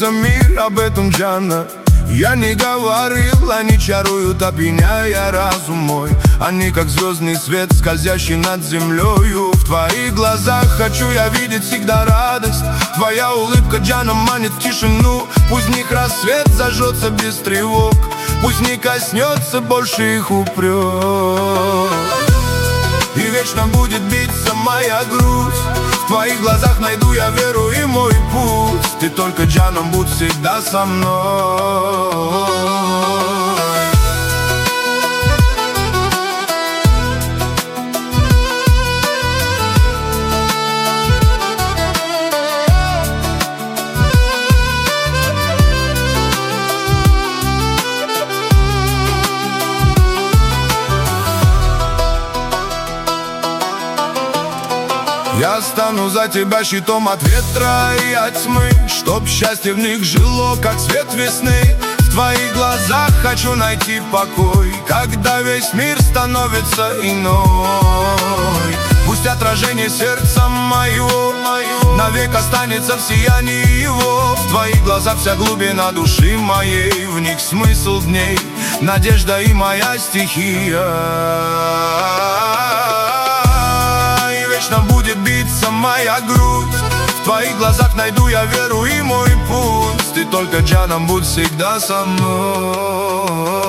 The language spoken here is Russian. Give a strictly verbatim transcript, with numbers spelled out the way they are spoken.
снится мир, об этом Джанна. Я не говорил, они чаруют, опьяняя разум мой. Они как звездный свет, скользящий над землею. В твоих глазах хочу я видеть всегда радость. Твоя улыбка, Джанна, манит в тишину. Пусть в них рассвет зажжется без тревог, пусть не коснется больше их упрек. И вечно будет биться моя грудь. В твоих глазах найду я веру и мой путь. Ты только, Джанна, будь всегда со мной. Я стану за тебя щитом от ветра и от тьмы, чтоб счастье в них жило, как свет весны. В твоих глазах хочу найти покой, когда весь мир становится иной. Пусть отражение сердца моего навек останется в сиянии его. В твоих глазах вся глубина души моей, в них смысл дней, надежда и моя стихия. Вечно будет биться моя грудь. В твоих глазах найду я веру и мой путь. Ты только, Джанна, будь всегда со мной.